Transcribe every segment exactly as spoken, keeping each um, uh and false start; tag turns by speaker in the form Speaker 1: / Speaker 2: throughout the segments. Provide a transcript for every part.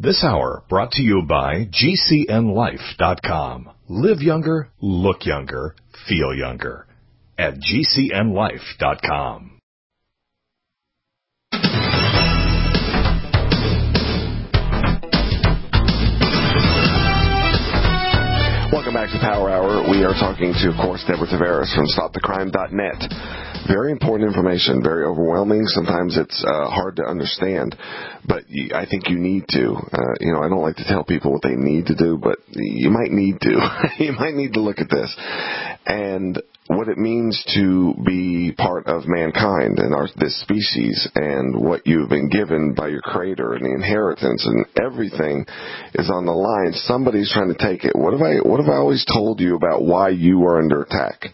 Speaker 1: This hour brought to you by G C N life dot com. Live younger, look younger, feel younger at G C N life dot com.
Speaker 2: Welcome back to Power Hour. We are talking to, of course, Deborah Tavares from stop the crime dot net. Very important information, very overwhelming. Sometimes it's uh, hard to understand, but you, I think you need to. Uh, you know, I don't like to tell people what they need to do, but you might need to. You might need to look at this. And what it means to be part of mankind and our, this species, and what you've been given by your Creator and the inheritance, and everything is on the line. Somebody's trying to take it. What have I, what have I always told you about why you are under attack?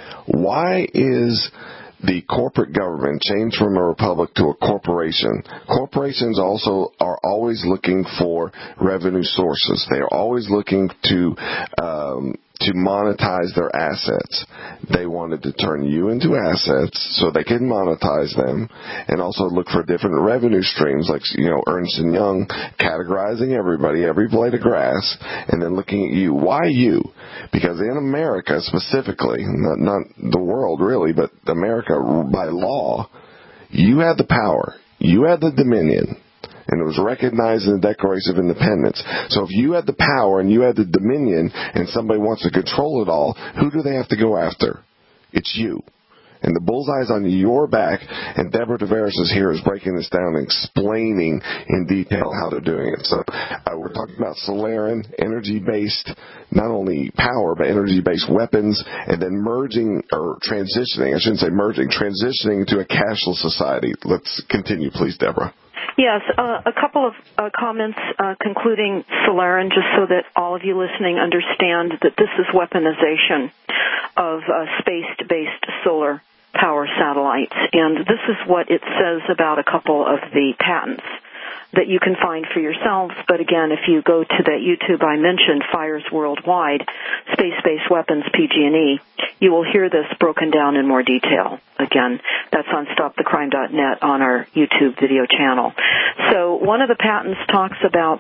Speaker 2: Why is the corporate government changed from a republic to a corporation? Corporations also are always looking for revenue sources. They are always looking to um, to monetize their assets. They wanted to turn you into assets so they can monetize them, and also look for different revenue streams, like, you know, Ernst and Young categorizing everybody, every blade of grass, and then looking at you. Why you? Because in America specifically, not, not the world really, but America by law, you had the power, you had the dominion, and it was recognized in the Declaration of Independence. So if you had the power and you had the dominion and somebody wants to control it all, who do they have to go after? It's you. And the bullseye's on your back, and Deborah Tavares is here is breaking this down and explaining in detail how they're doing it. So uh, we're talking about Solarin, energy-based, not only power, but energy-based weapons, and then merging, or transitioning, I shouldn't say merging, transitioning to a cashless society. Let's continue, please, Deborah.
Speaker 3: Yes, uh, a couple of uh, comments uh, concluding Solarin, just so that all of you listening understand that this is weaponization of uh, space-based solar power satellites. And this is what it says about a couple of the patents that you can find for yourselves. But again, if you go to that YouTube I mentioned, Fires Worldwide, Space-Based Weapons, P G and E, you will hear this broken down in more detail. Again, that's on stop the crime dot net on our YouTube video channel. So one of the patents talks about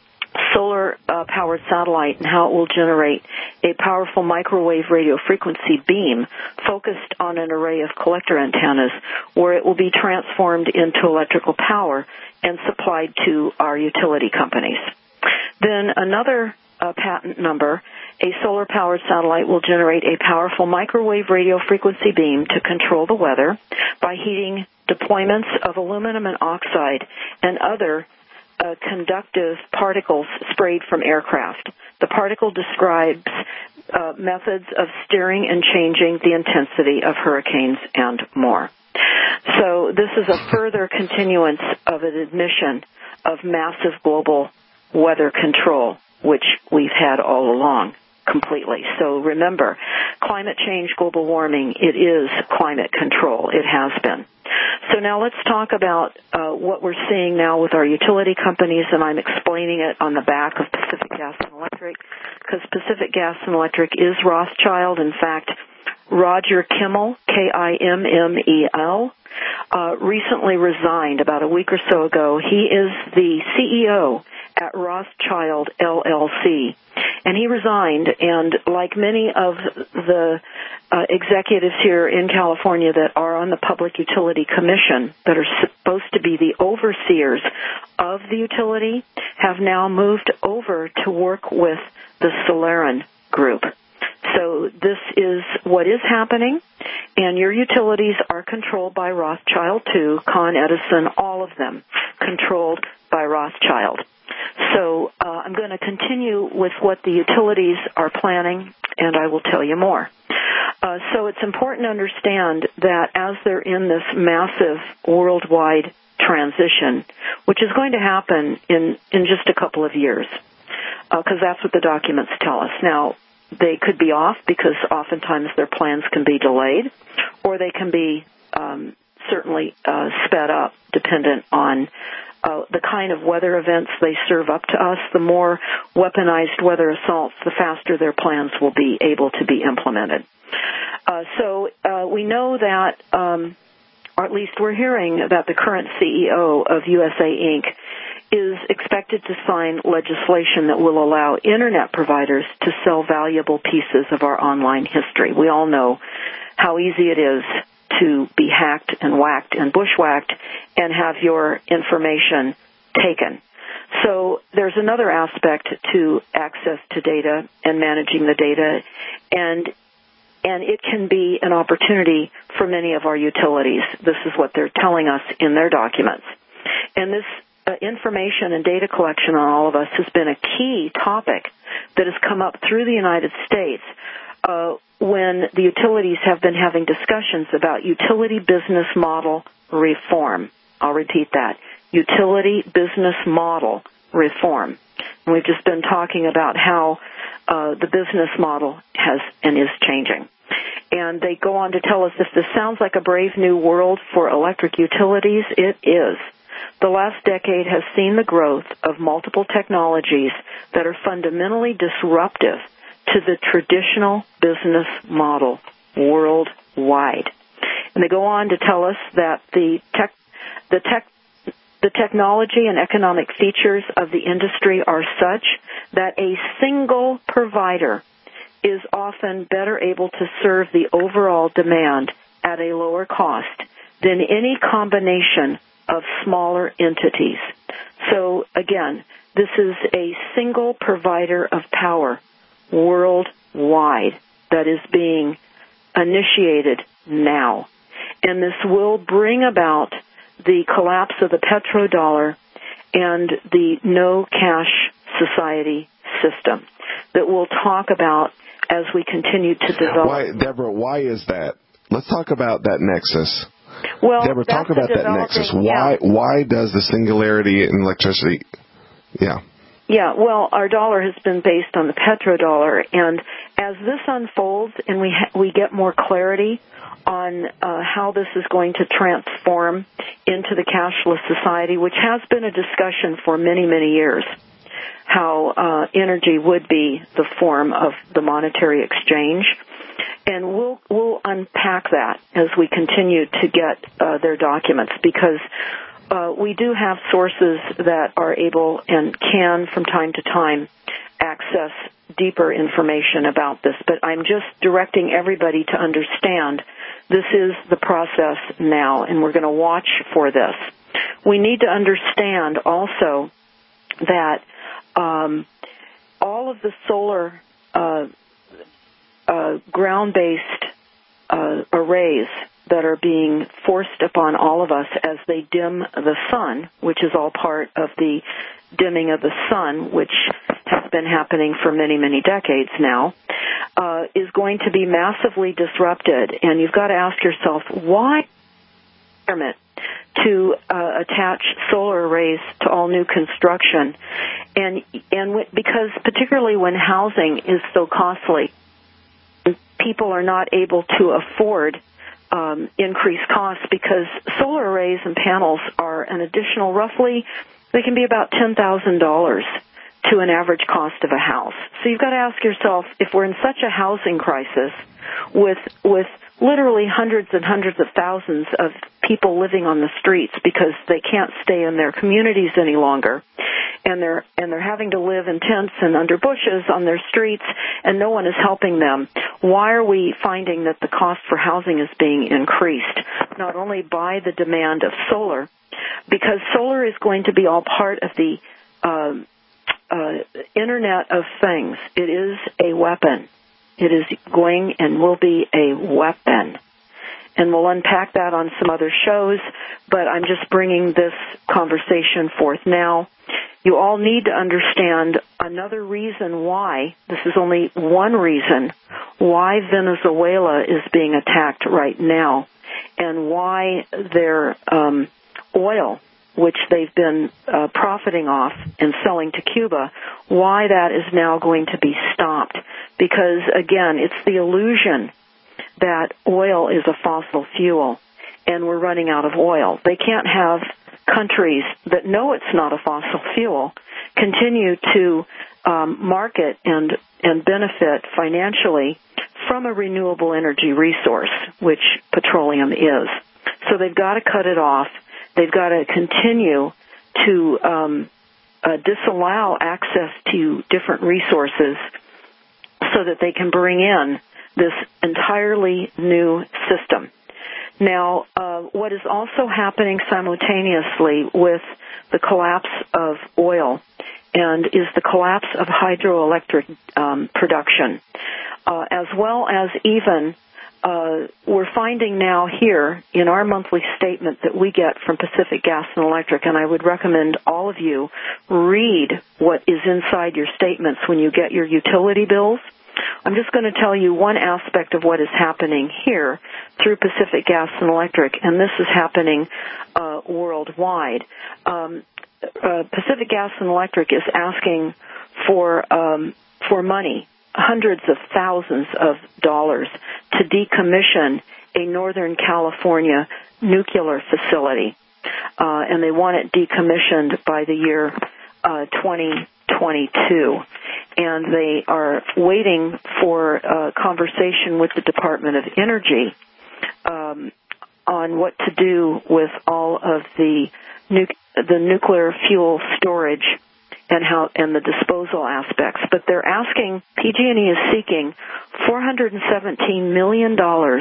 Speaker 3: solar-powered uh, satellite and how it will generate a powerful microwave radio frequency beam focused on an array of collector antennas, where it will be transformed into electrical power and supplied to our utility companies. Then another uh, patent number, a solar-powered satellite will generate a powerful microwave radio frequency beam to control the weather by heating deployments of aluminum and oxide and other Uh, conductive particles sprayed from aircraft. The particle describes uh, methods of steering and changing the intensity of hurricanes and more. So this is a further continuance of an admission of massive global weather control, which we've had all along completely. So remember, climate change, global warming, it is climate control. It has been. So now let's talk about uh, what we're seeing now with our utility companies, and I'm explaining it on the back of Pacific Gas and Electric, because Pacific Gas and Electric is Rothschild. In fact, Roger Kimmel, K I M M E L, uh, recently resigned about a week or so ago. He is the C E O at Rothschild L L C. And he resigned, and like many of the uh, executives here in California that are on the Public Utility Commission, that are supposed to be the overseers of the utility, have now moved over to work with the Solarin Group. So this is what is happening, and your utilities are controlled by Rothschild too, Con Edison, all of them controlled by Rothschild. So uh, I'm going to continue with what the utilities are planning, and I will tell you more. Uh, so it's important to understand that as they're in this massive worldwide transition, which is going to happen in, in just a couple of years, because uh, that's what the documents tell us. Now, they could be off because oftentimes their plans can be delayed, or they can be um, certainly uh, sped up, dependent on Uh, the kind of weather events they serve up to us. The more weaponized weather assaults, the faster their plans will be able to be implemented. Uh, so uh, we know that, um, or at least we're hearing that the current C E O of U S A Incorporated is expected to sign legislation that will allow Internet providers to sell valuable pieces of our online history. We all know how easy it is to be hacked and whacked and bushwhacked and have your information taken. So there's another aspect to access to data and managing the data, and and it can be an opportunity for many of our utilities. This is what they're telling us in their documents. And this uh, information and data collection on all of us has been a key topic that has come up through the United States uh, when the utilities have been having discussions about utility business model reform. I'll repeat that. Utility business model reform. And we've just been talking about how uh, the business model has and is changing. And they go on to tell us if this sounds like a brave new world for electric utilities, it is. The last decade has seen the growth of multiple technologies that are fundamentally disruptive to the traditional business model worldwide. And they go on to tell us that the tech, the tech, the technology and economic features of the industry are such that a single provider is often better able to serve the overall demand at a lower cost than any combination of smaller entities. So again, this is a single provider of power worldwide that is being initiated now. And this will bring about the collapse of the petrodollar and the no cash society system that we'll talk about as we continue to develop.
Speaker 2: Why, Deborah, why is that? Let's talk about that nexus.
Speaker 3: Well,
Speaker 2: Deborah, talk about that nexus. Why
Speaker 3: yeah.
Speaker 2: why does the singularity in electricity, yeah.
Speaker 3: Yeah, well, our dollar has been based on the petrodollar, and as this unfolds and we ha- we get more clarity on uh, how this is going to transform into the cashless society, which has been a discussion for many, many years, how uh, energy would be the form of the monetary exchange. And we'll we'll unpack that as we continue to get uh, their documents, because uh, we do have sources that are able and can, from time to time, access deeper information about this. But I'm just directing everybody to understand this is the process now, and we're going to watch for this. We need to understand also that um, all of the solar uh, uh, ground-based uh, arrays that are being forced upon all of us as they dim the sun, which is all part of the dimming of the sun, which has been happening for many, many decades now, uh, is going to be massively disrupted. And you've got to ask yourself, why to uh, attach solar arrays to all new construction? And and w- because particularly when housing is so costly, people are not able to afford um, increased costs, because solar arrays and panels are an additional roughly, they can be about ten thousand dollars to an average cost of a house. So you've got to ask yourself, if we're in such a housing crisis with with literally hundreds and hundreds of thousands of people living on the streets because they can't stay in their communities any longer, and they're and they're having to live in tents and under bushes on their streets, and no one is helping them, why are we finding that the cost for housing is being increased? Not only by the demand of solar, because solar is going to be all part of the uh, uh, Internet of Things. It is a weapon. It is going and will be a weapon. And we'll unpack that on some other shows, but I'm just bringing this conversation forth now. You all need to understand another reason why, this is only one reason, why Venezuela is being attacked right now, and why their um, oil, which they've been uh, profiting off and selling to Cuba, why that is now going to be stopped. Because, again, it's the illusion that oil is a fossil fuel and we're running out of oil. They can't have countries that know it's not a fossil fuel continue to um, market and, and benefit financially from a renewable energy resource, which petroleum is. So they've got to cut it off. They've got to continue to um, uh, disallow access to different resources so that they can bring in this entirely new system. Now, uh, what is also happening simultaneously with the collapse of oil and is the collapse of hydroelectric um, production, uh, as well as even uh, we're finding now here in our monthly statement that we get from Pacific Gas and Electric, and I would recommend all of you read what is inside your statements when you get your utility bills. I'm just going to tell you one aspect of what is happening here through Pacific Gas and Electric, and this is happening uh, worldwide. Um, uh, Pacific Gas and Electric is asking for um, for money, hundreds of thousands of dollars, to decommission a Northern California nuclear facility, uh, and they want it decommissioned by the year uh, twenty twenty-two. And they are waiting for a conversation with the Department of Energy um, on what to do with all of the nu- the nuclear fuel storage and how and the disposal aspects. But they're asking, P G and E is seeking four hundred seventeen million dollars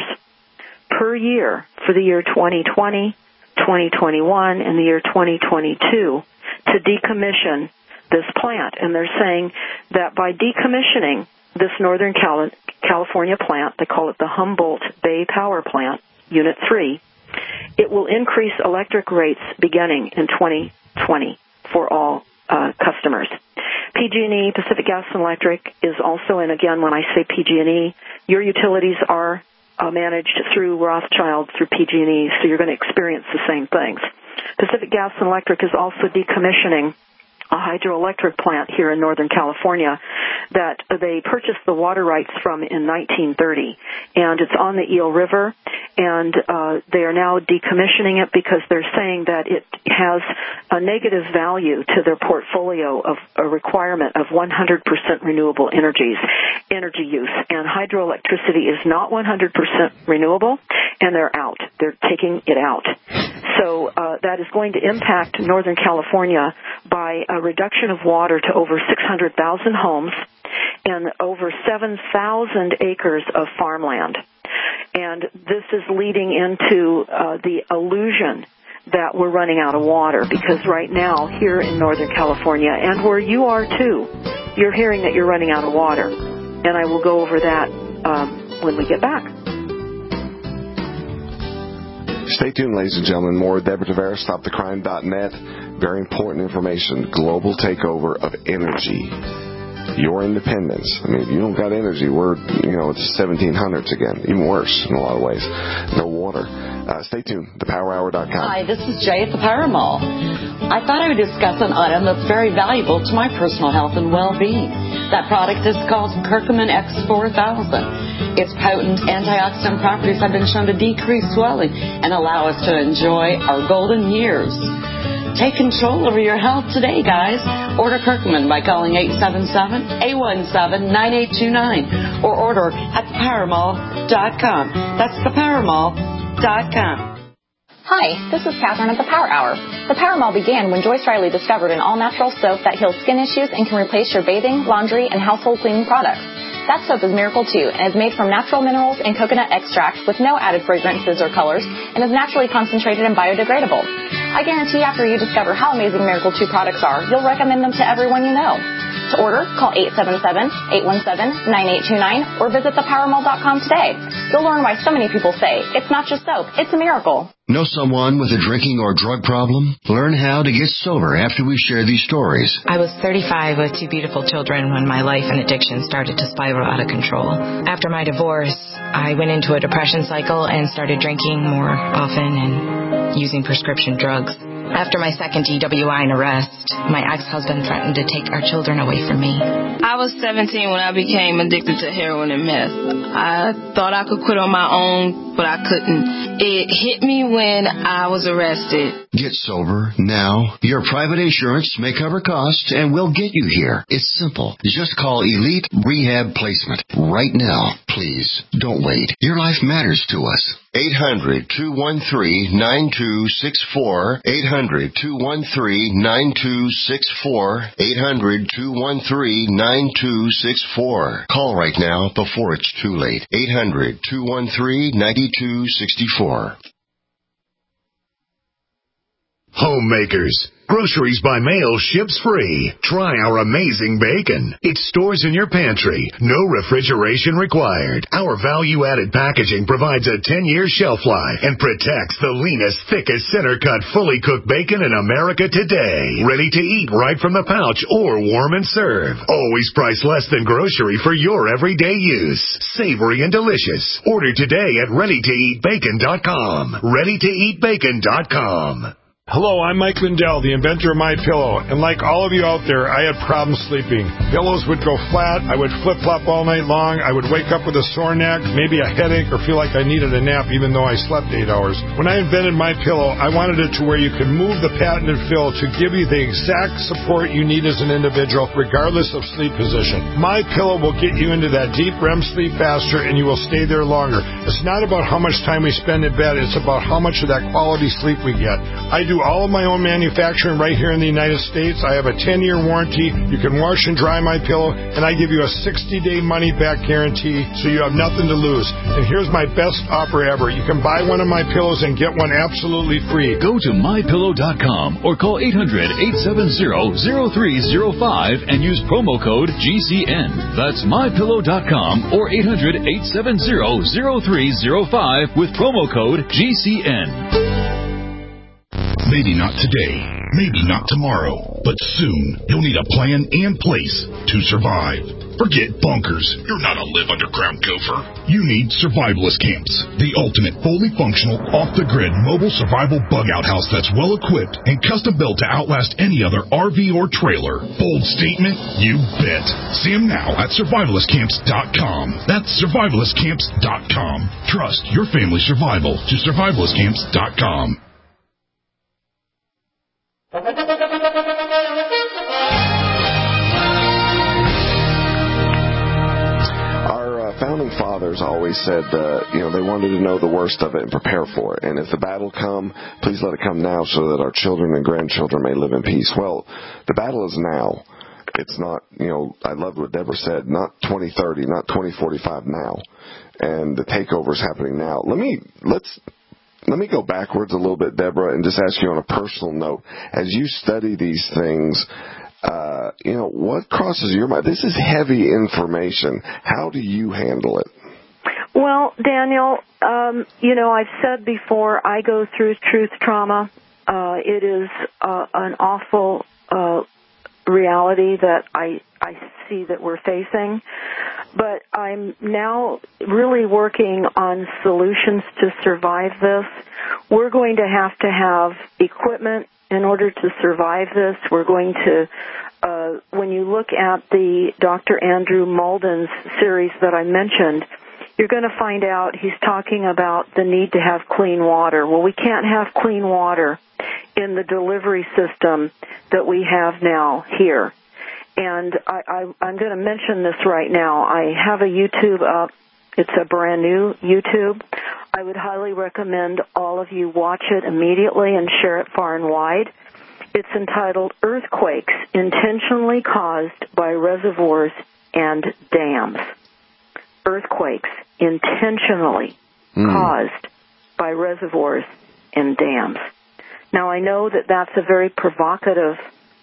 Speaker 3: per year for the year twenty twenty, twenty twenty-one, and the year twenty twenty-two to decommission this plant. And they're saying that by decommissioning this Northern Cali- California plant, they call it the Humboldt Bay Power Plant, Unit three, it will increase electric rates beginning in twenty twenty for all uh, customers. P G and E, Pacific Gas and Electric, is also, and again, when I say P G and E, your utilities are uh, managed through Rothschild, through P G and E, so you're going to experience the same things. Pacific Gas and Electric is also decommissioning a hydroelectric plant here in Northern California that they purchased the water rights from in nineteen thirty, and it's on the Eel River, and uh, they are now decommissioning it because they're saying that it has a negative value to their portfolio of a requirement of one hundred percent renewable energies, energy use, and hydroelectricity is not one hundred percent renewable, and they're out. They're taking it out. So uh, that is going to impact Northern California by a reduction of water to over six hundred thousand homes and over seven thousand acres of farmland. And this is leading into uh, the illusion that we're running out of water, because right now here in Northern California, and where you are too, you're hearing that you're running out of water. And I will go over that um, when we get back.
Speaker 2: Stay tuned, ladies and gentlemen. More Deborah Tavares, stop the crime dot net. Very important information. Global takeover of energy. Your independence. I mean, if you don't got energy, we're, you know, it's seventeen hundreds again. Even worse in a lot of ways. No water. Uh, stay tuned. the power hour dot com.
Speaker 4: Hi, this is Jay at the Power Mall. I thought I would discuss an item that's very valuable to my personal health and well-being. That product is called Curcumin X four thousand. Its potent antioxidant properties have been shown to decrease swelling and allow us to enjoy our golden years. Take control over your health today, guys. Order Curcumin by calling eight seven seven, eight one seven, nine eight two nine or order at the power mall dot com. That's the power mall dot com.
Speaker 5: Hi, this is Catherine at the Power Hour. The Power Mall began when Joyce Riley discovered an all-natural soap that heals skin issues and can replace your bathing, laundry, and household cleaning products. That soap is Miracle two and is made from natural minerals and coconut extract with no added fragrances or colors and is naturally concentrated and biodegradable. I guarantee after you discover how amazing Miracle two products are, you'll recommend them to everyone you know. To order, call eight seven seven, eight one seven, nine eight two nine or visit the power mall dot com today. You'll learn why so many people say, it's not just soap, it's a miracle.
Speaker 6: Know someone with a drinking or drug problem? Learn how to get sober after we share these stories.
Speaker 7: I was thirty-five with two beautiful children when my life and addiction started to spiral out of control. After my divorce, I went into a depression cycle and started drinking more often and using prescription drugs. After my second D W I and arrest, my ex-husband threatened to take our children away from me.
Speaker 8: I was seventeen when I became addicted to heroin and meth. I thought I could quit on my own, but I couldn't. It hit me when I was arrested.
Speaker 6: Get sober now. Your private insurance may cover costs and we'll get you here. It's simple. Just call Elite Rehab Placement right now. Please, don't wait. Your life matters to us. eight hundred, two one three, nine two six four. eight hundred, two one three, nine two six four. eight hundred, two one three, nine two six four. Call right now before it's too late. eight hundred, two one three, nine two six four.
Speaker 1: Homemakers. Groceries by mail ships free. Try our amazing bacon. It stores in your pantry. No refrigeration required. Our value-added packaging provides a ten-year shelf life and protects the leanest, thickest, center-cut, fully cooked bacon in America today. Ready to eat right from the pouch or warm and serve. Always priced less than grocery for your everyday use. Savory and delicious. Order today at ready to eat bacon dot com. ready to eat bacon dot com.
Speaker 9: Hello, I'm Mike Lindell, the inventor of MyPillow, and like all of you out there, I had problems sleeping. Pillows would go flat, I would flip-flop all night long, I would wake up with a sore neck, maybe a headache, or feel like I needed a nap even though I slept eight hours. When I invented MyPillow, I wanted it to where you could move the patented fill to give you the exact support you need as an individual, regardless of sleep position. MyPillow will get you into that deep R E M sleep faster, and you will stay there longer. It's not about how much time we spend in bed, it's about how much of that quality sleep we get. I do all of my own manufacturing right here in the United States. I have a ten-year warranty. You can wash and dry my pillow, and I give you a sixty-day money-back guarantee, so you have nothing to lose. And here's my best offer ever. You can buy one of my pillows and get one absolutely free.
Speaker 10: Go to my pillow dot com or call eight hundred, eight seven zero, zero three zero five and use promo code G C N. That's my pillow dot com or eight hundred, eight seven zero, zero three zero five with promo code G C N.
Speaker 11: Maybe not today, maybe not tomorrow, but soon you'll need a plan and place to survive. Forget bunkers. You're not a live underground gopher. You need survivalist camps, the ultimate fully functional, off-the-grid mobile survival bug-out house that's well-equipped and custom-built to outlast any other R V or trailer. Bold statement? You bet. See them now at survivalist camps dot com. That's survivalist camps dot com. Trust your family's survival to survivalist camps dot com.
Speaker 2: Our uh, founding fathers always said, uh, you know, they wanted to know the worst of it and prepare for it. And if the battle come, please let it come now so that our children and grandchildren may live in peace. Well, the battle is now. It's not, you know, I loved what Deborah said, not twenty thirty, not twenty forty-five now. And the takeover's happening now. Let me, let's... Let me go backwards a little bit, Deborah, and just ask you on a personal note. As you study these things, uh, you know, what crosses your mind? This is heavy information. How do you handle it?
Speaker 3: Well, Daniel, um, you know, I've said before, I go through truth trauma. Uh, it is uh, an awful uh, reality that I, I see that we're facing. But I'm now really working on solutions to survive this. We're going to have to have equipment in order to survive this. We're going to, uh, when you look at the Doctor Andrew Malden's series that I mentioned, you're going to find out he's talking about the need to have clean water. Well, we can't have clean water in the delivery system that we have now here. And I, I, I'm going to mention this right now. I have a YouTube up. It's a brand new YouTube. I would highly recommend all of you watch it immediately and share it far and wide. It's entitled Earthquakes Intentionally Caused by Reservoirs and Dams. Earthquakes intentionally mm. caused by reservoirs and dams. Now, I know that that's a very provocative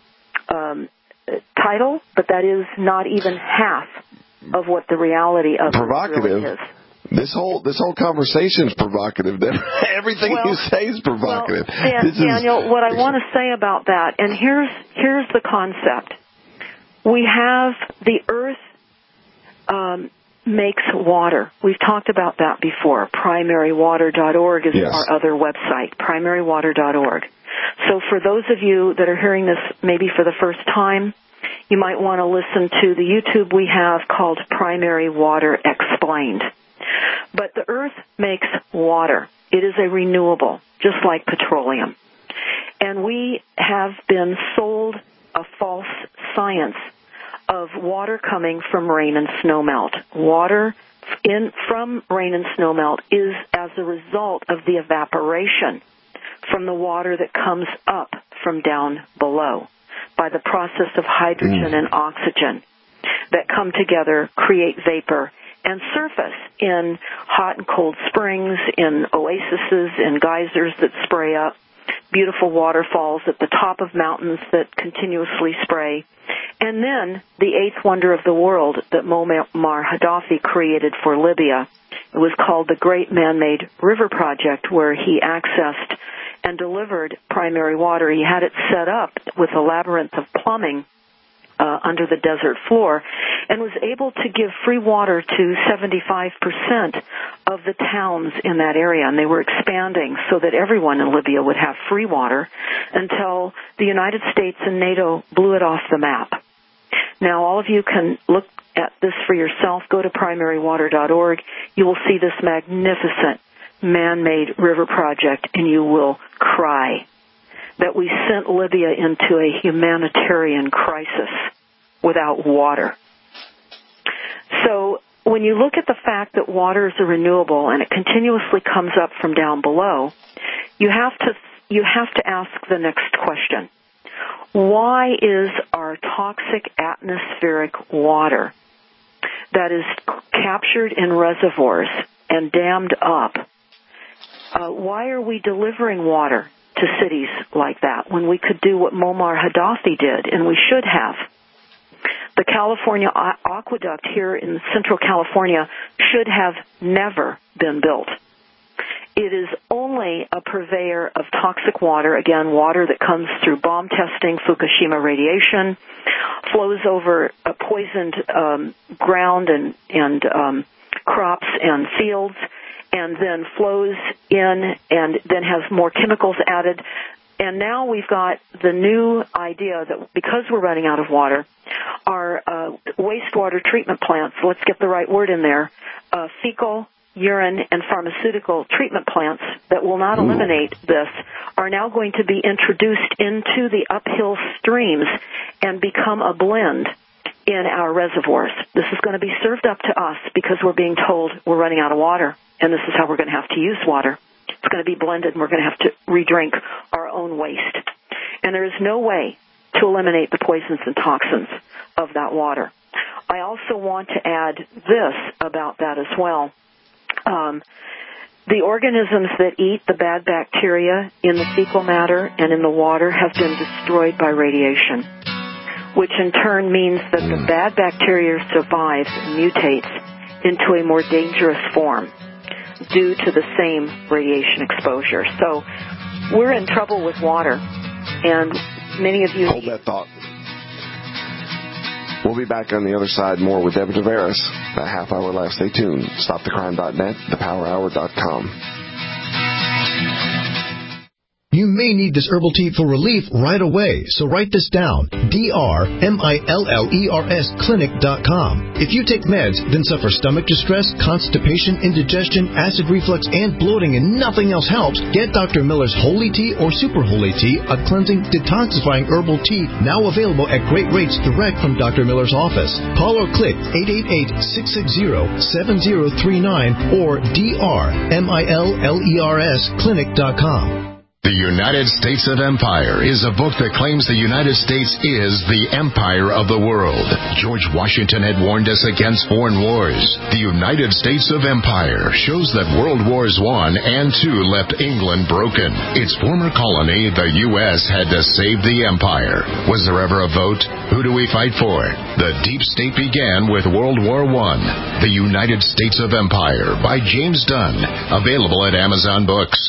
Speaker 3: um title, but that is not even half of what the reality of
Speaker 2: provocative.
Speaker 3: It really is.
Speaker 2: This whole this whole conversation is provocative. Everything
Speaker 3: well,
Speaker 2: you say is provocative.
Speaker 3: Well, Dan,
Speaker 2: this
Speaker 3: Daniel,
Speaker 2: is...
Speaker 3: what I want to say about that, and here's here's the concept. We have the earth um, makes water. We've talked about that before. primary water dot org is
Speaker 2: yes.
Speaker 3: our other website, primary water dot org. So for those of you that are hearing this maybe for the first time, you might want to listen to the YouTube we have called Primary Water Explained. But the earth makes water. It is a renewable, just like petroleum. And we have been sold a false science of water coming from rain and snowmelt. Water in from rain and snowmelt is as a result of the evaporation from the water that comes up from down below by the process of hydrogen mm. and oxygen that come together, create vapor, and surface in hot and cold springs, in oases, in geysers that spray up, beautiful waterfalls at the top of mountains that continuously spray, and then the eighth wonder of the world that Muammar Gaddafi created for Libya. It was called the Great Man-Made River Project, where he accessed and delivered primary water. He had it set up with a labyrinth of plumbing Uh, under the desert floor, and was able to give free water to seventy-five percent of the towns in that area. And they were expanding so that everyone in Libya would have free water until the United States and NATO blew it off the map. Now, all of you can look at this for yourself. Go to primary water dot org. You will see this magnificent man-made river project, and you will cry that we sent Libya into a humanitarian crisis without water. So when you look at the fact that water is a renewable and it continuously comes up from down below, you have to you have to ask the next question. Why is our toxic atmospheric water that is captured in reservoirs and dammed up, uh, why are we delivering water to cities like that when we could do what Muammar Gaddafi did, and we should have? The California aqueduct here in central California should have never been built. It is only a purveyor of toxic water, again, water that comes through bomb testing, Fukushima radiation, flows over a poisoned um, ground and, and um, crops and fields, and then flows in and then has more chemicals added. And now we've got the new idea that because we're running out of water, our uh, wastewater treatment plants, let's get the right word in there, uh, fecal, urine, and pharmaceutical treatment plants that will not eliminate this, are now going to be introduced into the uphill streams and become a blend in our reservoirs. This is going to be served up to us because we're being told we're running out of water, and this is how we're going to have to use water. It's going to be blended, and we're going to have to re-drink our own waste. And there is no way to eliminate the poisons and toxins of that water. I also want to add this about that as well. Um, the organisms that eat the bad bacteria in the fecal matter and in the water have been destroyed by radiation, which in turn means that the bad bacteria survives and mutates into a more dangerous form due to the same radiation exposure. So we're in trouble with water, and many of you...
Speaker 2: Hold that thought. We'll be back on the other side more with Deborah Tavares. A half hour left. Stay tuned. stop the crime dot net, the power hour dot com.
Speaker 12: You may need this herbal tea for relief right away, so write this down. D R M I L L E R S clinic dot com. If you take meds, then suffer stomach distress, constipation, indigestion, acid reflux, and bloating, and nothing else helps, get Doctor Miller's Holy Tea or Super Holy Tea, a cleansing, detoxifying herbal tea, now available at great rates direct from Doctor Miller's office. Call or click eight eight eight, six six zero, seven zero three nine or D R M I L L E R S clinic dot com.
Speaker 1: The United States of Empire is a book that claims the United States is the empire of the world. George Washington had warned us against foreign wars. The United States of Empire shows that World Wars One and Two left England broken. Its former colony, the U S, had to save the empire. Was there ever a vote? Who do we fight for? The deep state began with World War One. The United States of Empire by James Dunn. Available at Amazon Books.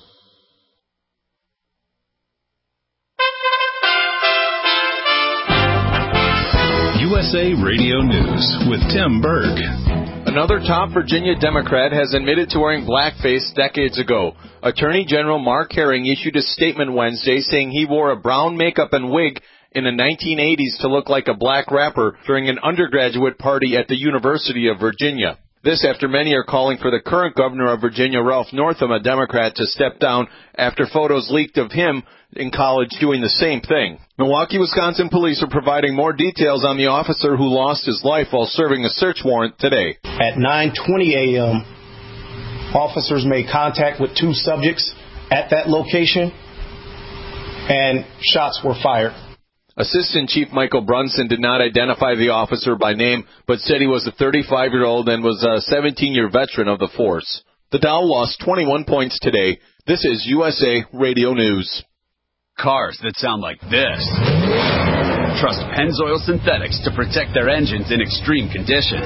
Speaker 10: U S A Radio News with Tim Berg.
Speaker 13: Another top Virginia Democrat has admitted to wearing blackface decades ago. Attorney General Mark Herring issued a statement Wednesday saying he wore a brown makeup and wig in the nineteen eighties to look like a black rapper during an undergraduate party at the University of Virginia. This after many are calling for the current governor of Virginia, Ralph Northam, a Democrat, to step down after photos leaked of him in college doing the same thing. Milwaukee, Wisconsin police are providing more details on the officer who lost his life while serving a search warrant today.
Speaker 14: At nine twenty a.m., officers made contact with two subjects at that location, and shots were fired.
Speaker 13: Assistant Chief Michael Brunson did not identify the officer by name, but said he was a thirty-five-year-old and was a seventeen-year veteran of the force. The Dow lost twenty-one points today. This is U S A Radio News.
Speaker 15: Cars that sound like this. Trust Pennzoil Synthetics to protect their engines in extreme conditions.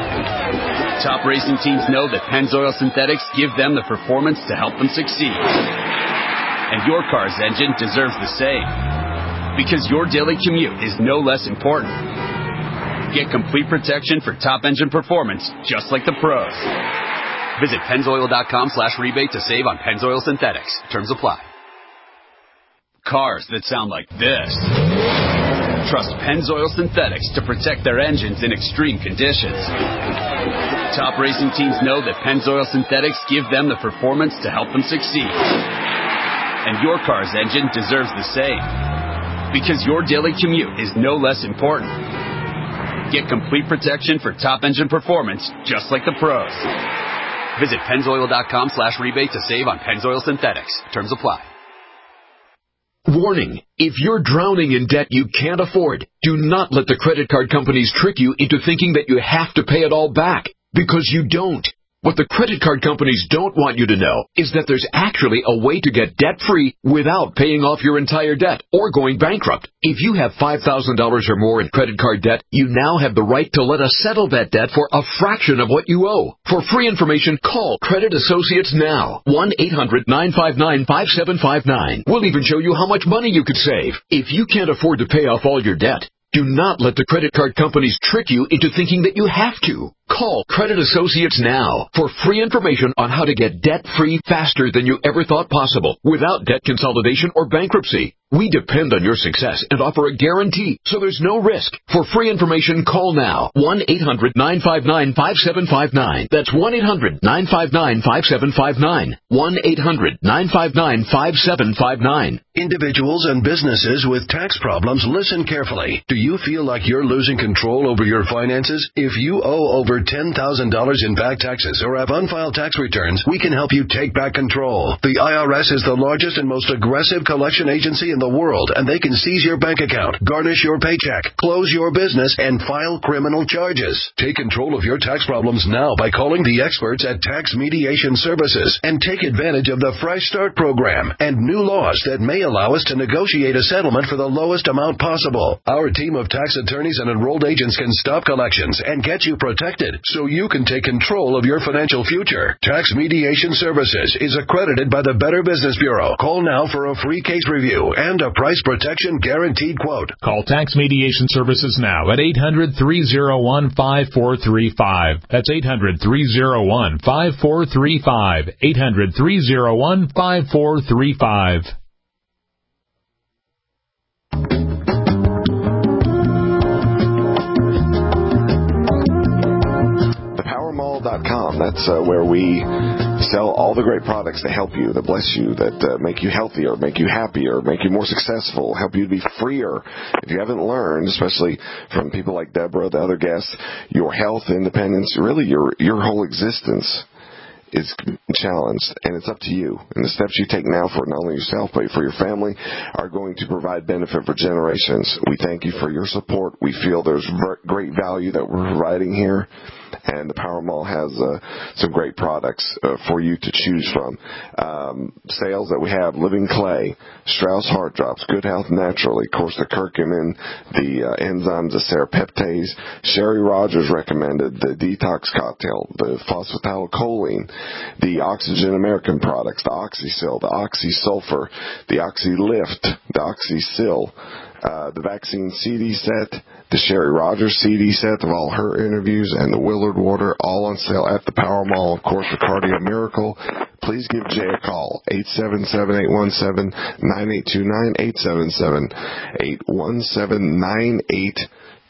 Speaker 15: Top racing teams know that Pennzoil Synthetics give them the performance to help them succeed. And your car's engine deserves the same. Because your daily commute is no less important. Get complete protection for top engine performance, just like the pros. Visit Pennzoil.com slash rebate to save on Pennzoil Synthetics. Terms apply. Cars that sound like this. Trust Pennzoil Synthetics to protect their engines in extreme conditions. Top racing teams know that Pennzoil Synthetics give them the performance to help them succeed. And your car's engine deserves the same. Because your daily commute is no less important. Get complete protection for top engine performance, just like the pros. Visit Pennzoil.com slash rebate to save on Pennzoil Synthetics. Terms apply.
Speaker 16: Warning, if you're drowning in debt you can't afford, do not let the credit card companies trick you into thinking that you have to pay it all back, because you don't. What the credit card companies don't want you to know is that there's actually a way to get debt-free without paying off your entire debt or going bankrupt. If you have five thousand dollars or more in credit card debt, you now have the right to let us settle that debt for a fraction of what you owe. For free information, call Credit Associates now. one eight hundred nine five nine five seven five nine. We'll even show you how much money you could save. If you can't afford to pay off all your debt, do not let the credit card companies trick you into thinking that you have to. Call Credit Associates now for free information on how to get debt-free faster than you ever thought possible without debt consolidation or bankruptcy. We depend on your success and offer a guarantee, so there's no risk. For free information, call now. one eight hundred nine five nine five seven five nine. That's one eight hundred nine five nine five seven five nine. one eight hundred nine five nine five seven five nine.
Speaker 17: Individuals and businesses with tax problems, listen carefully. Do you feel like you're losing control over your finances? If you owe over ten thousand dollars in back taxes or have unfiled tax returns, we can help you take back control. The I R S is the largest and most aggressive collection agency in the world, and they can seize your bank account, garnish your paycheck, close your business, and file criminal charges. Take control of your tax problems now by calling the experts at Tax Mediation Services and take advantage of the Fresh Start program and new laws that may allow us to negotiate a settlement for the lowest amount possible. Our team of tax attorneys and enrolled agents can stop collections and get you protected so you can take control of your financial future. Tax Mediation Services is accredited by the Better Business Bureau. Call now for a free case review and a price protection guaranteed quote.
Speaker 18: Call Tax Mediation Services now at eight hundred three oh one five four three five. That's eight hundred three oh one five four three five. eight hundred three oh one five four three five.
Speaker 2: Dot com. That's uh, where we sell all the great products that help you, that bless you, that uh, make you healthier, make you happier, make you more successful, help you to be freer. If you haven't learned, especially from people like Deborah, the other guests, your health, independence, really your your whole existence is challenged, and it's up to you. And the steps you take now for not only yourself, but for your family are going to provide benefit for generations. We thank you for your support. We feel there's great value that we're providing here. And the Power Mall has uh, some great products uh, for you to choose from. Um, sales that we have: Living Clay, Strauss Heart Drops, Good Health Naturally, of course the curcumin, the uh, enzymes, the serapeptase. Sherry Rogers recommended the Detox Cocktail, the phosphatidylcholine, the Oxygen American products, the OxySil, the OxySulfur, the OxyLift, the OxySil. Uh, the vaccine C D set, the Sherry Rogers C D set of all her interviews, and the Willard Water, all on sale at the Power Mall. Of course, the Cardio Miracle. Please give Jay a call, eight seven seven, eight one seven, nine eight two nine, eight seven seven, eight one seven, nine eight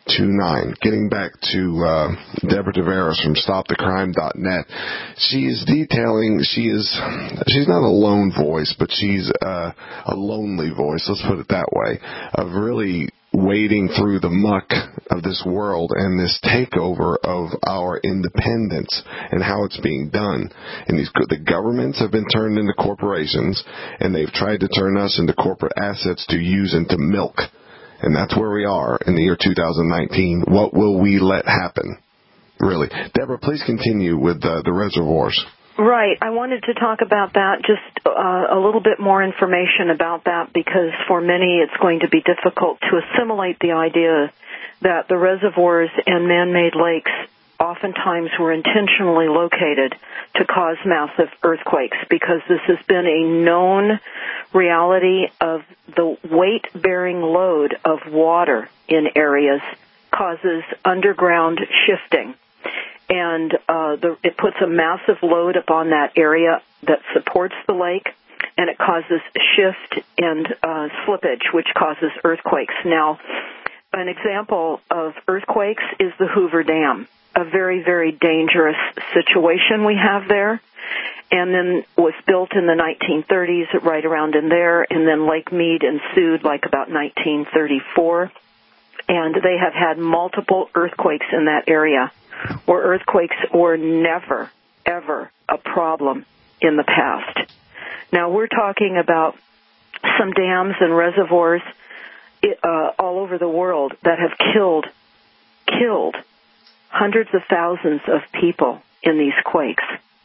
Speaker 2: two nine. Getting back to uh, Deborah Tavares from stop the crime dot net, she is detailing, she is, she's not a lone voice, but she's uh, a lonely voice, let's put it that way, of really wading through the muck of this world and this takeover of our independence and how it's being done. And these the governments have been turned into corporations, and they've tried to turn us into corporate assets to use and to milk. And that's where we are in the year two thousand nineteen. What will we let happen? Really. Deborah, please continue with uh, the reservoirs.
Speaker 3: Right. I wanted to talk about that, just uh, a little bit more information about that, because for many it's going to be difficult to assimilate the idea that the reservoirs and man-made lakes oftentimes were intentionally located to cause massive earthquakes, because this has been a known reality of the weight-bearing load of water in areas causes underground shifting. And uh, the, it puts a massive load upon that area that supports the lake, and it causes shift and uh, slippage, which causes earthquakes. Now, an example of earthquakes is the Hoover Dam, a very, very dangerous situation we have there, and then was built in the nineteen thirties, right around in there, and then Lake Mead ensued like about nineteen thirty-four, and they have had multiple earthquakes in that area, where earthquakes were never, ever a problem in the past. Now, we're talking about some dams and reservoirs uh, all over the world that have killed, killed hundreds of thousands of people in these quakes,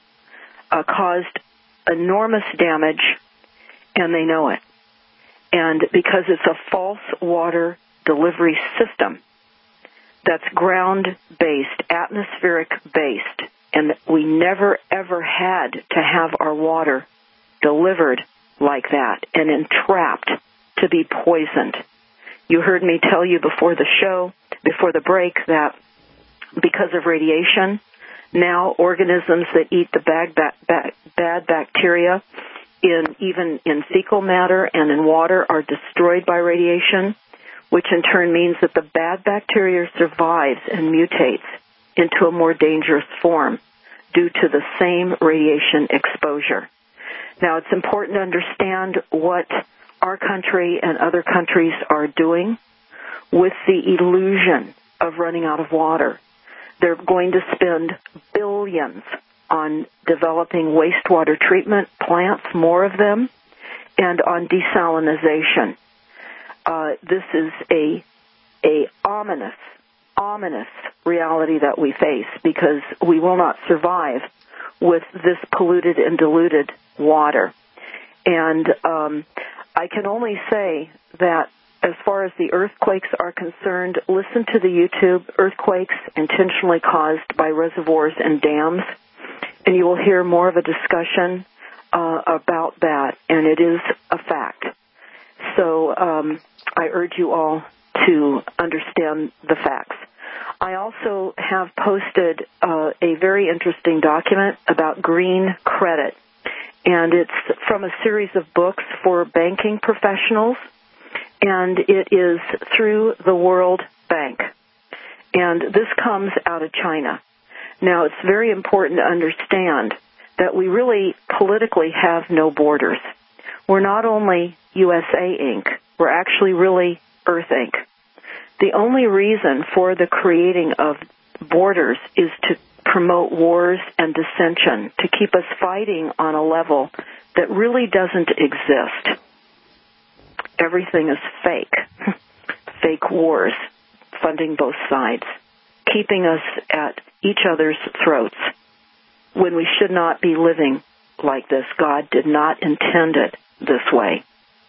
Speaker 3: uh, caused enormous damage, and they know it. And because it's a false water delivery system, that's ground-based, atmospheric-based, and we never, ever had to have our water delivered like that and entrapped to be poisoned. You heard me tell you before the show, before the break, that because of radiation, now organisms that eat the bad, bad, bad bacteria, in even in fecal matter and in water, are destroyed by radiation, which in turn means that the bad bacteria survives and mutates into a more dangerous form due to the same radiation exposure. Now, it's important to understand what our country and other countries are doing with the illusion of running out of water. They're going to spend billions on developing wastewater treatment plants, more of them, and on desalination. Uh, this is a a ominous, ominous reality that we face, because we will not survive with this polluted and diluted water. And um, I can only say that as far as the earthquakes are concerned, listen to the YouTube Earthquakes Intentionally Caused by Reservoirs and Dams, and you will hear more of a discussion uh, about that, and it is a fact. So um, I urge you all to understand the facts. I also have posted uh, a very interesting document about green credit, and it's from a series of books for banking professionals, and it is through the World Bank. And this comes out of China. Now, it's very important to understand that we really politically have no borders. We're not only U S A Incorporated, we're actually really Earth Incorporated. The only reason for the creating of borders is to promote wars and dissension, to keep us fighting on a level that really doesn't exist. Everything is fake. Fake wars, funding both sides, keeping us at each other's throats when we should not be living like this. God did not intend it this way.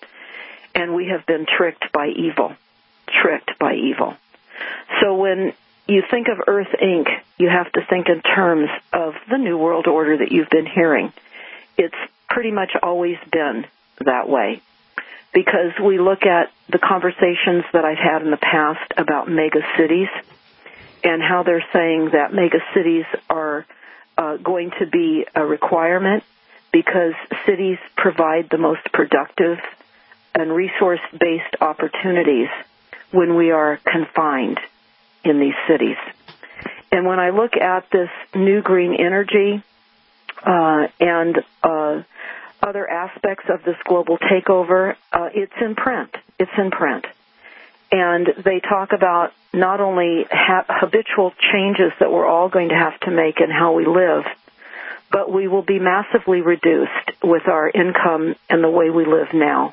Speaker 3: And we have been tricked by evil, tricked by evil. So when you think of Earth Incorporated, you have to think in terms of the New World Order that you've been hearing. It's pretty much always been that way, because we look at the conversations that I've had in the past about mega cities and how they're saying that mega cities are uh, going to be a requirement because cities provide the most productive and resource-based opportunities when we are confined in these cities. And when I look at this new green energy uh, and uh, other aspects of this global takeover, uh, it's in print. It's in print. And they talk about not only ha- habitual changes that we're all going to have to make in how we live, but we will be massively reduced with our income and the way we live now.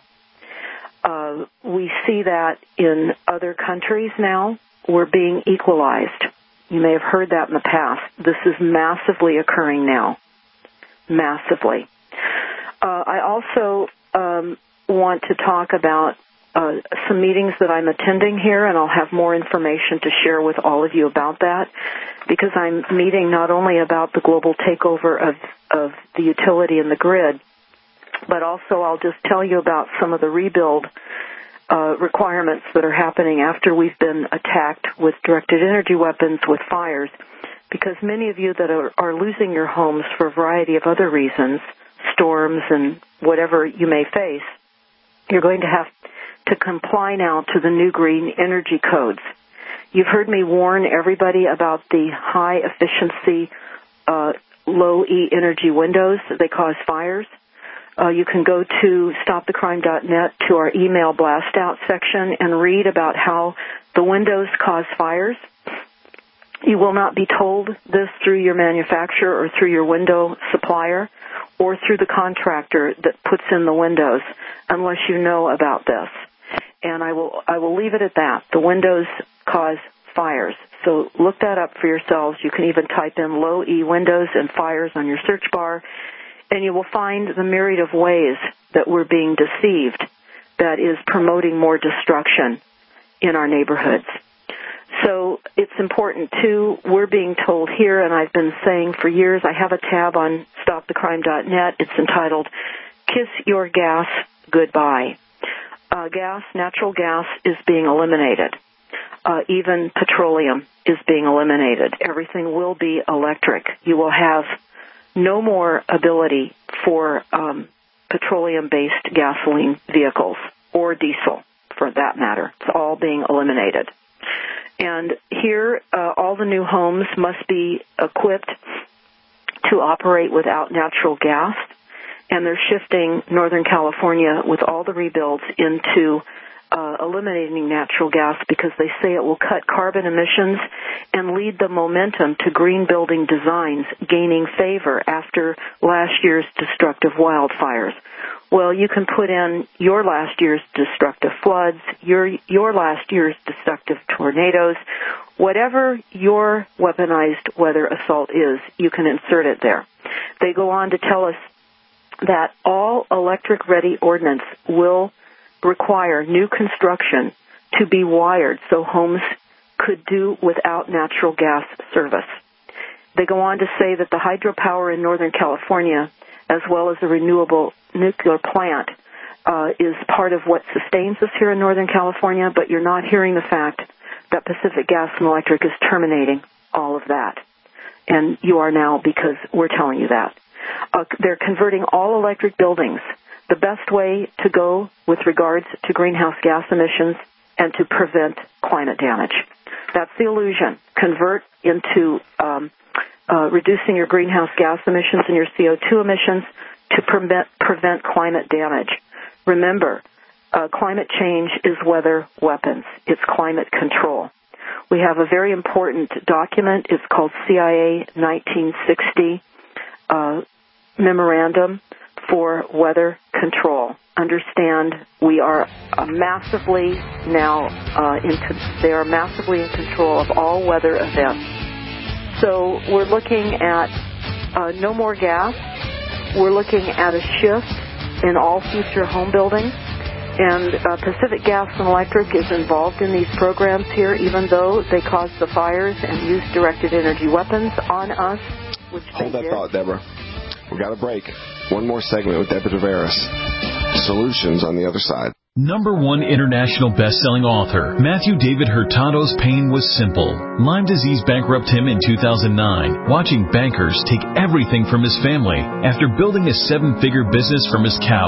Speaker 3: Uh, we see that in other countries now. We're being equalized. You may have heard that in the past. This is massively occurring now. Massively. Uh, I also um, want to talk about uh, some meetings that I'm attending here, and I'll have more information to share with all of you about that, because I'm meeting not only about the global takeover of, of the utility and the grid, but also I'll just tell you about some of the rebuild uh, requirements that are happening after we've been attacked with directed energy weapons with fires, because many of you that are, are losing your homes for a variety of other reasons, storms and whatever you may face, you're going to have to comply now to the new green energy codes. You've heard me warn everybody about the high efficiency, uh, low E energy windows that they cause fires. Uh, you can go to stop the crime dot net to our email blast out section and read about how the windows cause fires. You will not be told this through your manufacturer or through your window supplier or through the contractor that puts in the windows unless you know about this. And I will I will leave it at that. The windows cause fires. So look that up for yourselves. You can even type in low E windows and fires on your search bar, and you will find the myriad of ways that we're being deceived that is promoting more destruction in our neighborhoods. So it's important, too, we're being told here, and I've been saying for years, I have a tab on stop the crime dot net. It's entitled, Kiss Your Gas Goodbye. Uh, gas, natural gas, is being eliminated. Uh, even petroleum is being eliminated. Everything will be electric. You will have no more ability for um, petroleum-based gasoline vehicles or diesel, for that matter. It's all being eliminated. And here, uh, all the new homes must be equipped to operate without natural gas, and they're shifting Northern California with all the rebuilds into uh, eliminating natural gas because they say it will cut carbon emissions and lead the momentum to green building designs gaining favor after last year's destructive wildfires. Well, you can put in your last year's destructive floods, your your last year's destructive tornadoes, whatever your weaponized weather assault is, you can insert it there. They go on to tell us that all electric-ready ordnance will require new construction to be wired so homes could do without natural gas service. They go on to say that the hydropower in Northern California, as well as the renewable nuclear plant, uh, is part of what sustains us here in Northern California, but you're not hearing the fact that Pacific Gas and Electric is terminating all of that. And you are now, because we're telling you that. Uh, they're converting all electric buildings. The best way to go with regards to greenhouse gas emissions and to prevent climate damage. That's the illusion. Convert into um, uh, reducing your greenhouse gas emissions and your C O two emissions to prevent, prevent climate damage. Remember, uh, climate change is weather weapons. It's climate control. We have a very important document. It's called C I A nineteen sixty uh, Memorandum for Weather Control. Understand, we are uh, massively now uh, in. They are massively in control of all weather events. So we're looking at uh, no more gas. We're looking at a shift in all future home building. And uh, Pacific Gas and Electric is involved in these programs here, even though they caused the fires and used directed energy weapons on us. Which
Speaker 2: Hold that
Speaker 3: did.
Speaker 2: thought, Deborah. We got a break. One more segment with Deborah Tavares. Solutions on the other side.
Speaker 10: Number one international best-selling author, Matthew David Hurtado's pain was simple. Lyme disease bankrupted him in two thousand nine, watching bankers take everything from his family after building a seven-figure business from his couch.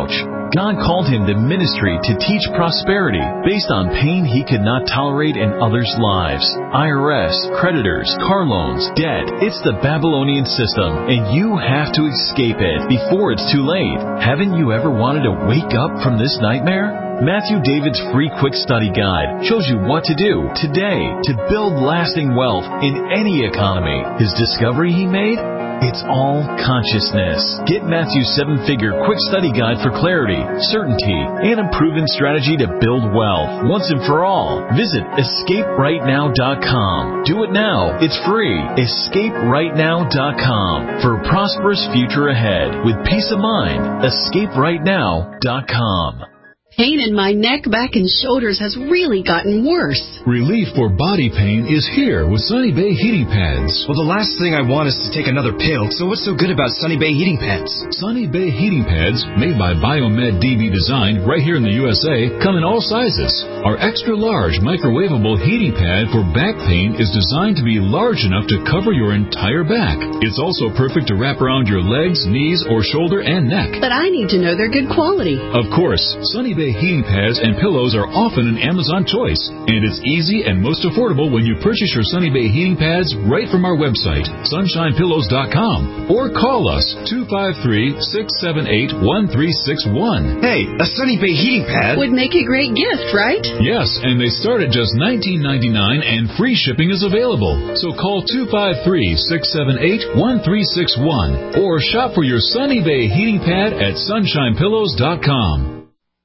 Speaker 19: God called him to ministry to teach prosperity based on pain he could not tolerate in others' lives. I R S, creditors, car loans, debt. It's the Babylonian system, and you have to escape it before it's too late. Haven't you ever wanted to wake up from this nightmare? Matthew David's free quick study guide shows you what to do today to build lasting wealth in any economy. His discovery he made? It's all consciousness. Get Matthew's seven-figure quick study guide for clarity, certainty, and a proven strategy to build wealth once and for all. Visit escape right now dot com. Do it now. It's free. escape right now dot com for a prosperous future ahead with peace of mind. escape right now dot com.
Speaker 20: Pain in my neck, back, and shoulders has really gotten worse.
Speaker 21: Relief for body pain is here with Sunny Bay Heating Pads.
Speaker 22: Well, the last thing I want is to take another pill, so what's so good about Sunny Bay Heating Pads?
Speaker 21: Sunny Bay Heating Pads, made by Biomed D B Design right here in the U S A, come in all sizes. Our extra-large microwavable heating pad for back pain is designed to be large enough to cover your entire back. It's also perfect to wrap around your legs, knees, or shoulder and neck.
Speaker 20: But I need to know they're good quality.
Speaker 21: Of course, Sunny Bay heating pads and pillows are often an Amazon choice, and it's easy and most affordable when you purchase your Sunny Bay heating pads right from our website, sunshine pillows dot com, or call us two five three, six seven eight, one three six one.
Speaker 22: Hey, a Sunny Bay heating pad
Speaker 20: would make a great gift, right?
Speaker 21: Yes, and they start at just nineteen ninety-nine and free shipping is available. So call two five three, six seven eight, one three six one or shop for your Sunny Bay heating pad at sunshine pillows dot com.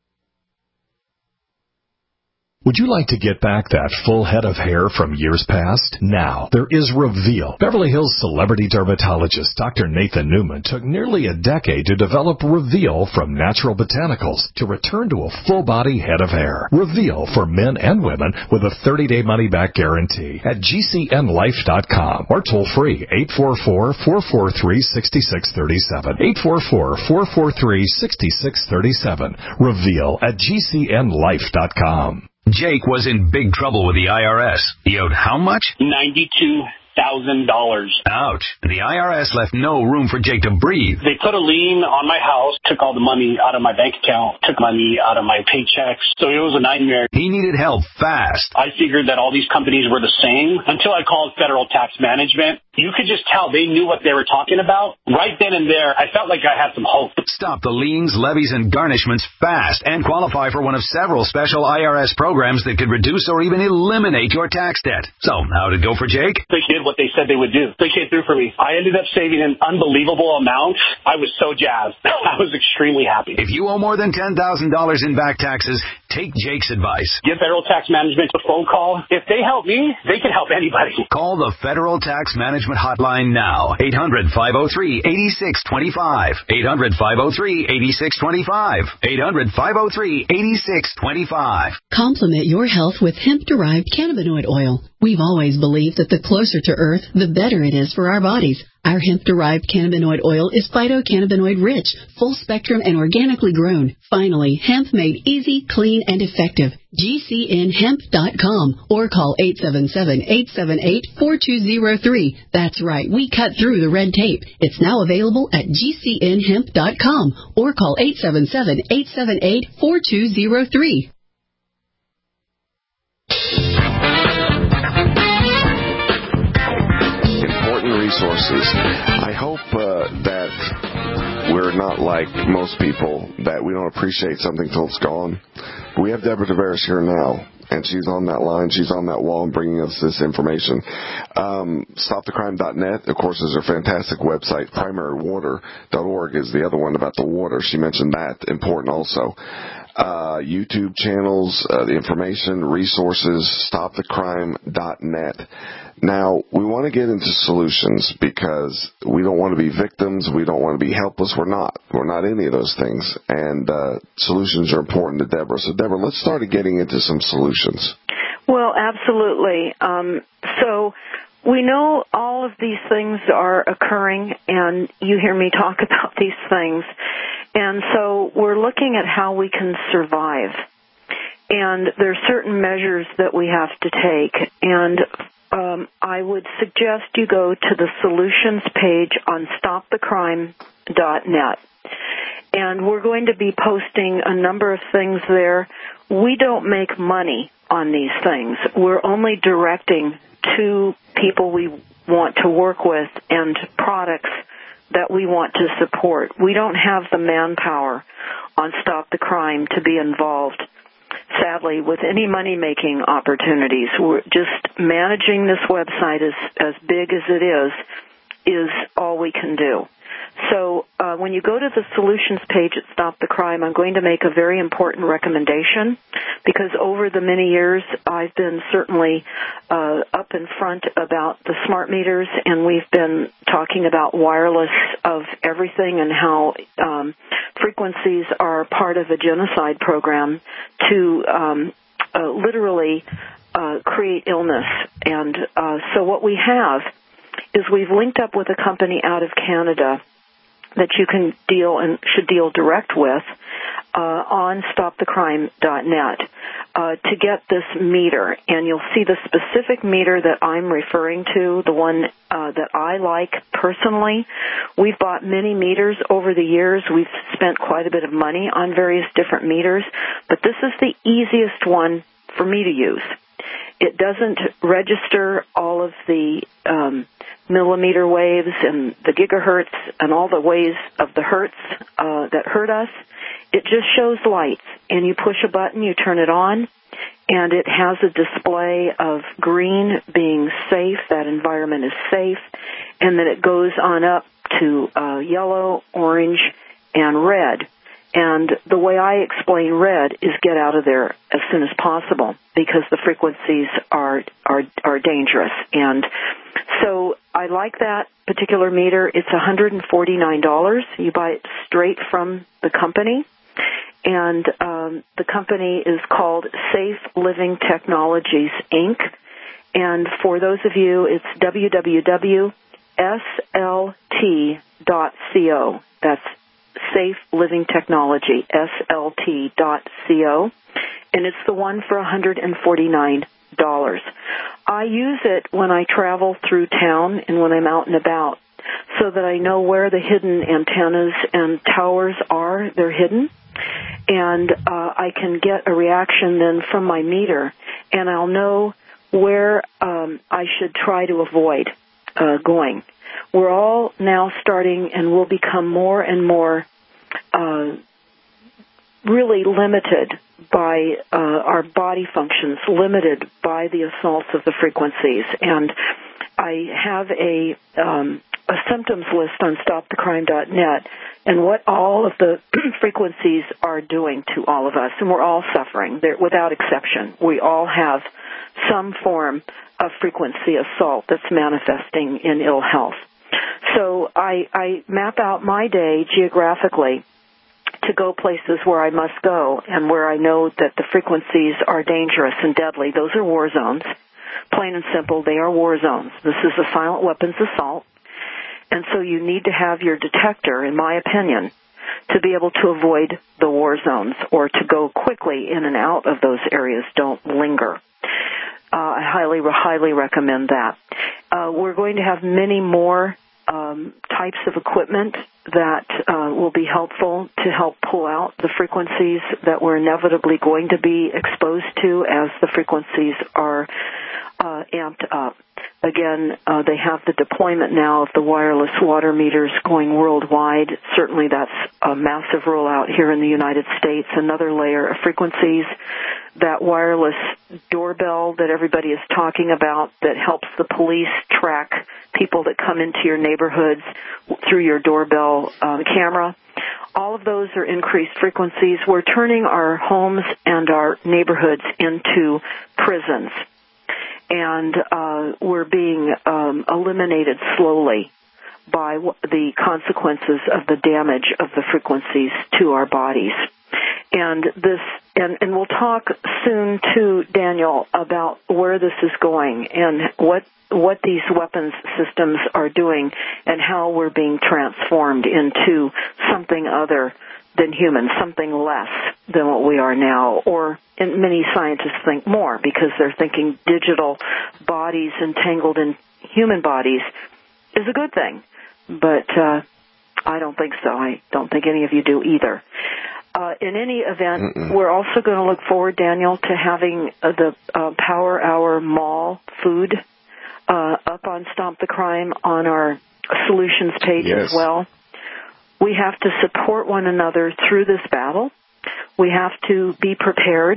Speaker 23: Would you like to get back that full head of hair from years past? Now, there is Reveal. Beverly Hills celebrity dermatologist Doctor Nathan Newman took nearly a decade to develop Reveal from natural botanicals to return to a full-body head of hair. Reveal for men and women with a thirty-day money-back guarantee at G C N life dot com or toll-free eight four four, four four three, six six three seven. eight four four, four four three, six six three seven. Reveal at G C N life dot com.
Speaker 24: Jake was in big trouble with the I R S. He owed how much?
Speaker 25: ninety-two thousand dollars.
Speaker 24: Ouch. The I R S left no room for Jake to breathe.
Speaker 25: They put a lien on my house, took all the money out of my bank account, took money out of my paychecks. So it was a nightmare.
Speaker 24: He needed help fast.
Speaker 25: I figured that all these companies were the same until I called Federal Tax Management. You could just tell they knew what they were talking about. Right then and there, I felt like I had some hope.
Speaker 24: Stop the liens, levies, and garnishments fast and qualify for one of several special I R S programs that could reduce or even eliminate your tax debt. So, how'd it go for Jake?
Speaker 25: They did what they said they would do. They came through for me. I ended up saving an unbelievable amount. I was so jazzed. I was extremely happy.
Speaker 24: If you owe more than ten thousand dollars in back taxes, take Jake's advice.
Speaker 25: Give Federal Tax Management a phone call. If they help me, they can help anybody.
Speaker 24: Call the Federal Tax Management Hotline now. eight hundred, five oh three, eight six two five. eight hundred, five oh three, eight six two five. eight hundred, five oh three, eight six two five.
Speaker 20: Complement your health with hemp-derived cannabinoid oil. We've always believed that the closer to Earth, the better it is for our bodies. Our hemp-derived cannabinoid oil is phytocannabinoid rich, full spectrum, and organically grown. Finally, hemp made easy, clean, and effective. G C N hemp dot com or call eight seven seven, eight seven eight, four two zero three. That's right, we cut through the red tape. It's now available at G C N hemp dot com or call eight seven seven, eight seven eight, four two zero three.
Speaker 2: Resources. I hope uh, that we're not like most people, that we don't appreciate something till it's gone. We have Deborah Tavares here now, and she's on that line. She's on that wall bringing us this information. Um, stop the crime dot net, of course, is her fantastic website. primary water dot org is the other one about the water. She mentioned that. Important also. Uh, YouTube channels, uh, the information, resources, stop the crime dot net. Now, we want to get into solutions because we don't want to be victims. We don't want to be helpless. We're not. We're not any of those things. And uh, solutions are important to Deborah. So, Deborah, let's start getting into some solutions.
Speaker 3: Well, absolutely. Um, so we know all of these things are occurring, and you hear me talk about these things. And so we're looking at how we can survive. And there are certain measures that we have to take. And um, I would suggest you go to the solutions page on stop the crime dot net. and we're going to be posting a number of things there. We don't make money on these things. We're only directing to people we want to work with and products that we want to support. We don't have the manpower on Stop the Crime to be involved, sadly, with any money-making opportunities. We're just managing this website as, as big as it is, is all we can do. So uh, when you go to the solutions page at Stop the Crime, I'm going to make a very important recommendation, because over the many years I've been certainly uh, up in front about the smart meters, and we've been talking about wireless of everything and how um, frequencies are part of a genocide program to um, uh, literally uh, create illness. And uh, so what we have is we've linked up with a company out of Canada that you can deal and should deal direct with uh, on stop the crime dot net uh, to get this meter. And you'll see the specific meter that I'm referring to, the one uh, that I like personally. We've bought many meters over the years. We've spent quite a bit of money on various different meters, but this is the easiest one for me to use. It doesn't register all of the um, millimeter waves and the gigahertz and all the waves of the hertz uh, that hurt us. It just shows lights, and you push a button, you turn it on, and it has a display of green being safe, that environment is safe, and then it goes on up to uh, yellow, orange, and red. And the way I explain red is get out of there as soon as possible, because the frequencies are are are dangerous. And so I like that particular meter. It's one hundred forty-nine dollars. You buy it straight from the company. And um, the company is called Safe Living Technologies, Incorporated. And for those of you, it's w w w dot s l t dot co. That's Safe Living Technology, S L T dot co, and it's the one for one hundred forty-nine dollars. I use it when I travel through town and when I'm out and about, so that I know where the hidden antennas and towers are. They're hidden, and uh, I can get a reaction then from my meter, and I'll know where um, I should try to avoid uh, going. We're all now starting and will become more and more uh, really limited by uh, our body functions, limited by the assaults of the frequencies. And I have a, um, a symptoms list on stop the crime dot net and what all of the frequencies are doing to all of us. And we're all suffering, They're, without exception. We all have some form of frequency assault that's manifesting in ill health. So I, I map out my day geographically to go places where I must go and where I know that the frequencies are dangerous and deadly. Those are war zones. Plain and simple, they are war zones. This is a silent weapons assault. And so you need to have your detector, in my opinion, to be able to avoid the war zones or to go quickly in and out of those areas. Don't linger. Uh, I highly, highly recommend that. Uh, we're going to have many more um, types of equipment that uh, will be helpful to help pull out the frequencies that we're inevitably going to be exposed to as the frequencies are uh, amped up. Again, uh, they have the deployment now of the wireless water meters going worldwide. Certainly that's a massive rollout here in the United States. Another layer of frequencies, that wireless doorbell that everybody is talking about that helps the police track people that come into your neighborhoods through your doorbell uh, camera. All of those are increased frequencies. We're turning our homes and our neighborhoods into prisons. And uh, we're being um, eliminated slowly by w- the consequences of the damage of the frequencies to our bodies. And this, and, and we'll talk soon too, Daniel, about where this is going and what what these weapons systems are doing and how we're being transformed into something other than human, something less than what we are now, or and many scientists think more because they're thinking digital bodies entangled in human bodies is a good thing. But uh, I don't think so. I don't think any of you do either. Uh, in any event,
Speaker 2: Mm-mm.
Speaker 3: we're also going to look forward, Daniel, to having uh, the uh, Power Hour Mall food uh, up on Stomp the Crime on our solutions page
Speaker 2: yes.
Speaker 3: as well. We have to support one another through this battle. We have to be prepared,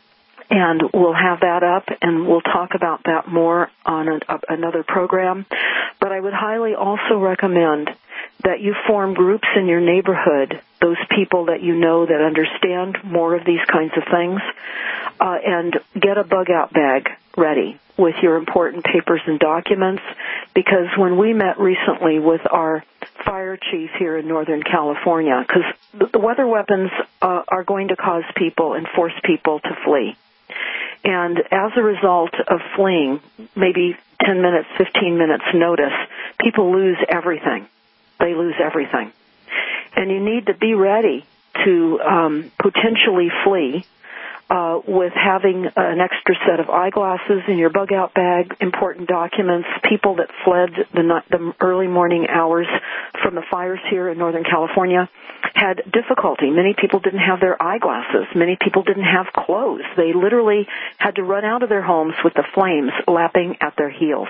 Speaker 3: and we'll have that up, and we'll talk about that more on a, a, another program. But I would highly also recommend that you form groups in your neighborhood, those people that you know that understand more of these kinds of things, uh, and get a bug-out bag ready with your important papers and documents, because when we met recently with our fire chief here in Northern California, because the weather weapons uh, are going to cause people and force people to flee. And as a result of fleeing, maybe ten minutes, fifteen minutes notice, people lose everything. They lose everything. And you need to be ready to um, potentially flee uh, with having an extra set of eyeglasses in your bug-out bag, important documents. People that fled the, night, the early morning hours from the fires here in Northern California had difficulty. Many people didn't have their eyeglasses. Many people didn't have clothes. They literally had to run out of their homes with the flames lapping at their heels.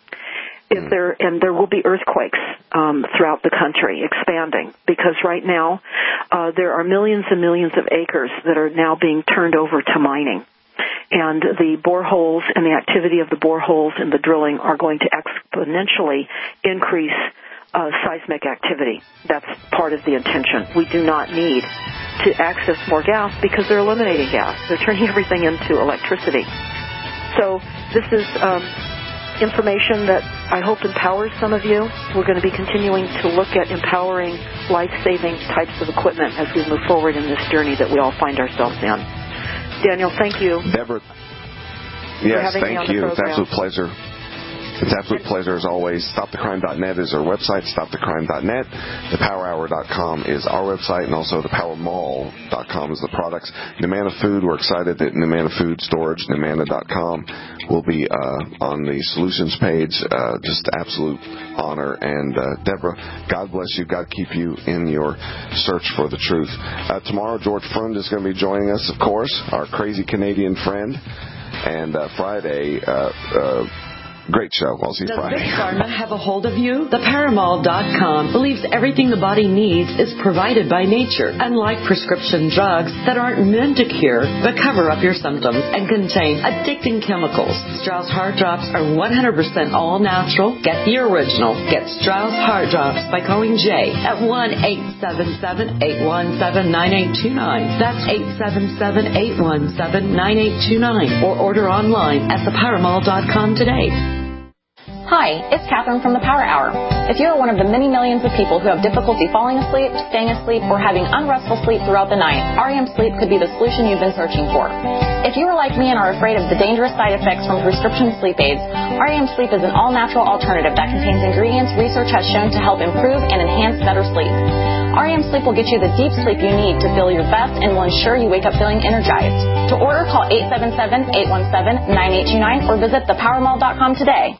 Speaker 3: If there, and there will be earthquakes um, throughout the country, expanding, because right now uh, there are millions and millions of acres that are now being turned over to mining. And the boreholes and the activity of the boreholes and the drilling are going to exponentially increase uh, seismic activity. That's part of the intention. We do not need to access more gas because they're eliminating gas. They're turning everything into electricity. So this is um, information that I hope empowers some of you. We're going to be continuing to look at empowering life-saving types of equipment as we move forward in this journey that we all find ourselves in. Daniel, thank you.
Speaker 2: Deborah, yes, thank you. It's an absolute pleasure. It's an absolute pleasure as always. stop the crime dot net is our website, stop the crime dot net. the power hour dot com is our website, and also the power mall dot com is the products. Numana Food, we're excited that Numana Food Storage, numana dot com, will be uh, on the solutions page. Uh, just absolute honor. And uh, Deborah, God bless you. God keep you in your search for the truth. Uh, tomorrow, George Frund is going to be joining us, of course, our crazy Canadian friend. And uh, Friday, uh, uh, great show. I'll see you
Speaker 4: Does
Speaker 2: Friday.
Speaker 4: Big Pharma have a hold of you? The Paramall dot com believes everything the body needs is provided by nature, unlike prescription drugs that aren't meant to cure but cover up your symptoms and contain addicting chemicals. Strauss Heart Drops are one hundred percent all natural. Get the original. Get Strauss Heart Drops by calling Jay at one eight seven seven, eight one seven, nine eight two nine. That's eight seven seven, eight one seven, nine eight two nine. Or order online at the Paramall dot com today.
Speaker 5: Hi, it's Catherine from the Power Hour. If you are one of the many millions of people who have difficulty falling asleep, staying asleep, or having unrestful sleep throughout the night, R E M Sleep could be the solution you've been searching for. If you are like me and are afraid of the dangerous side effects from prescription sleep aids, R E M Sleep is an all-natural alternative that contains ingredients research has shown to help improve and enhance better sleep. R E M Sleep will get you the deep sleep you need to feel your best and will ensure you wake up feeling energized. To order, call eight seven seven, eight one seven, nine eight two nine or visit the power mall dot com today.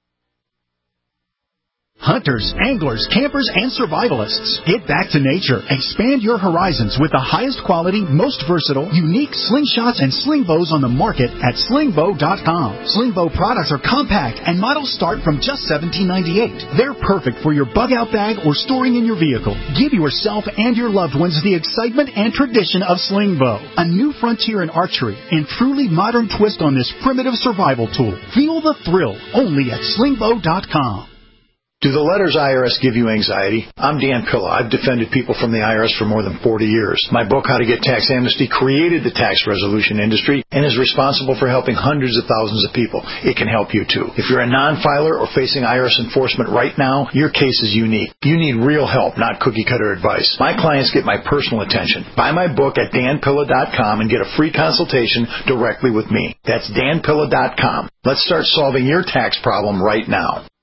Speaker 6: Hunters, anglers, campers, and survivalists. Get back to nature. Expand your horizons with the highest quality, most versatile, unique slingshots and sling bows on the market at sling bow dot com. Sling bow products are compact and models start from just seventeen ninety-eight. They're perfect for your bug-out bag or storing in your vehicle. Give yourself and your loved ones the excitement and tradition of sling bow. A new frontier in archery and truly modern twist on this primitive survival tool. Feel the thrill only at sling bow dot com.
Speaker 7: Do the letters I R S give you anxiety? I'm Dan Pilla. I've defended people from the I R S for more than forty years. My book, How to Get Tax Amnesty, created the tax resolution industry and is responsible for helping hundreds of thousands of people. It can help you, too. If you're a non-filer or facing I R S enforcement right now, your case is unique. You need real help, not cookie-cutter advice. My clients get my personal attention. Buy my book at dan pilla dot com and get a free consultation directly with me. That's dan pilla dot com. Let's start solving your tax problem right now.